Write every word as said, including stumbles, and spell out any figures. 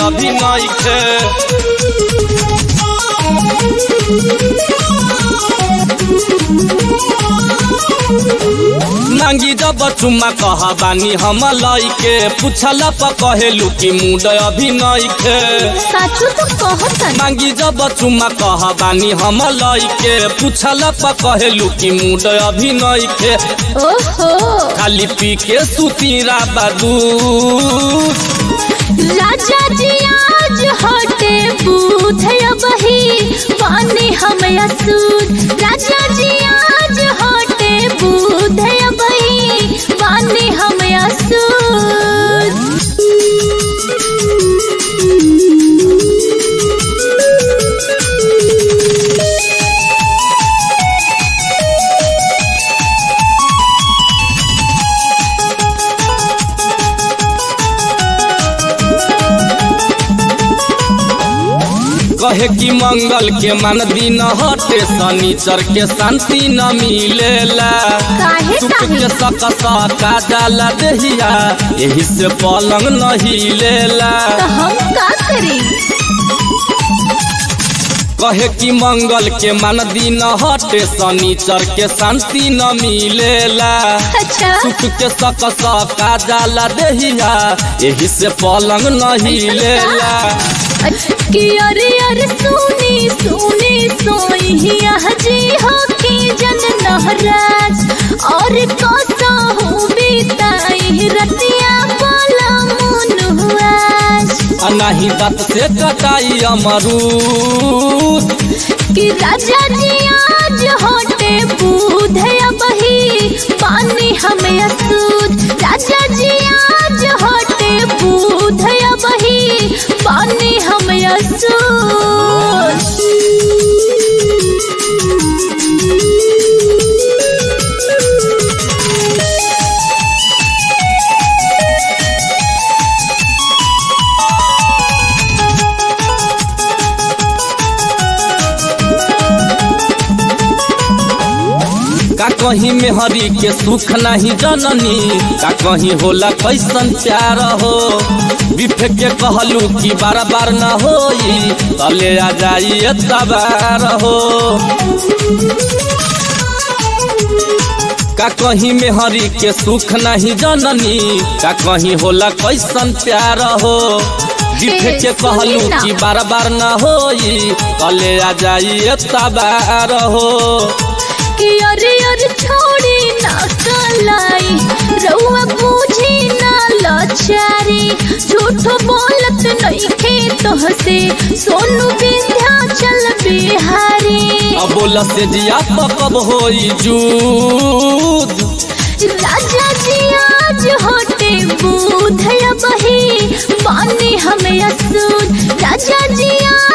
अभी नइखे। मांगी जब चुम्मा कह बानी हम लइके, पूछला प कहेलू कि मूड अभी नइखे। साचो तो कहत मांगी जब चुम्मा कह बानी हम लइके, पूछला प कहेलू कि मूड अभी नइखे। ओहो खाली पी के सुतीरा बादू। राजा जी आज हटे बूथ बही पानी हम असूद। राजा जी आज हटे बूथ बही पानी हम असूद। कहे कि मंगल के मन दिन हटे, शनिचर के शांति न मिलेला। सुख के सक सका डाला दहिया, यही से पलंग न हिलेला। तो हम का करी? कहे कि मंगल के मन दिन हटे, शनिचर के शांति न मिलेला। अच्छा सुख के सक सका डाला दहिया, यही से पलंग न हिलेला। कि अरे अरे सुनी सुनी सोइया जी हो कि जन नहराज, और कोसा हो बीताई रतिया बोला मुन हुआज। अनाही दांत से कटाई अमरूद। कि राजा जी आज होटे बूध बही पानी हमें असूद। राजा जी आज होटे बूध बही पानी हमें असूद। का कहीं में हरी के सुख नहीं जननी, का कहीं होला कैसन प्यार हो। बिफे के कहलू कि बार बार न होई, तले आ जाई तबार हो। का कहीं में हरी के सुख नहीं जननी, का कहीं होला कैसन प्यार हो। बिफे के कहलू कि बार बार न होई, तले आ जाई तबार हो। कि अरे अरे छोड़ी ना कलाई, रउआ बूझी ना लाचारी। झूठ बोलत नहीं खे तोहसे सोनू विंध्याचल बिहारी। अब बोला से जिया कब होई जूद। राजा जी आज होटे बूध बही पानी हमें असूद। राजा जी